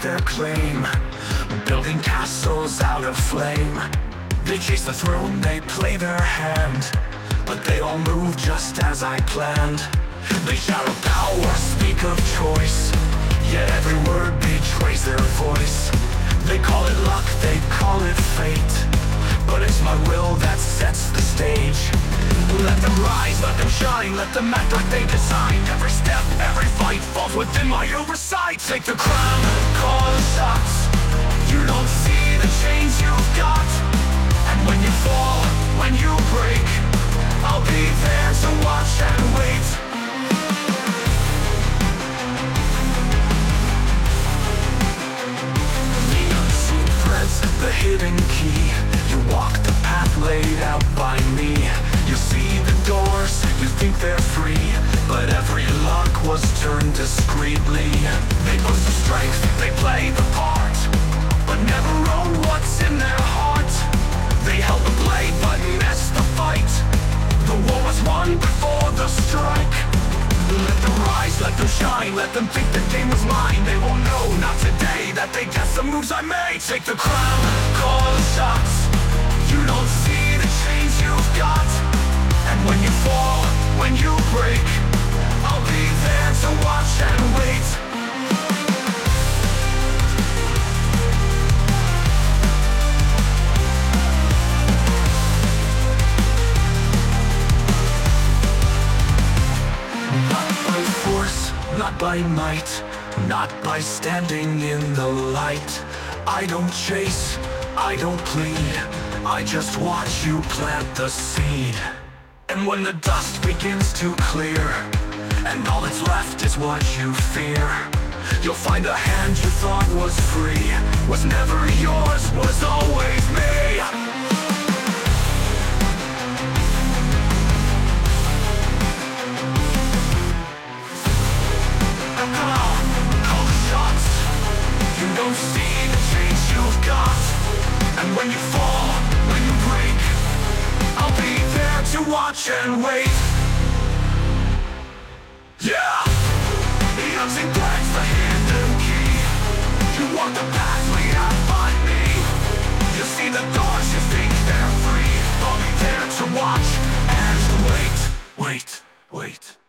their claim, building castles out of flame. They chase the throne, they play their hand, but they all move just as I planned. They shout of power, speak of choice, yet every word betrays their voice. They call it luck, they call it fate, but it's my will that sets the stage. Let them rise, let them shine, let them act like they designed. Every step, every fight falls within my oversight. Take the crown, call the shots. You don't see the change you've got. And when you fall, when you break, I'll be there to watch and wait. The unseen threads, the hidden key. You walk the path laid out by me. You see the doors, you think they're free, but every lock was turned discreetly. They boast of strength, they play the part, but never own what's in their heart. They held the blade but missed the fight. The war was won before the strike. Let them rise, let them shine, let them think the game was mine. They won't know, not today, that they guess the moves I made. Take the crown, call the shots. You don't see the change you've got. And when you fall, when you break, I'll be there to watch and wait. Not by force, not by might, not by standing in the light. I don't chase, I don't plead, I just watch you plant the seed. And when the dust begins to clear, and all that's left is what you fear, you'll find a hand you thought was free was never yours, was always me. Call the shots. You don't see the change you've got. And when you fall, when you break, I'll be there to watch and wait. Yeah! The unseen threads, the hidden key. You walk the path laid out by me. You see the doors, you think they're free. I'll be there to watch and wait. Wait, wait.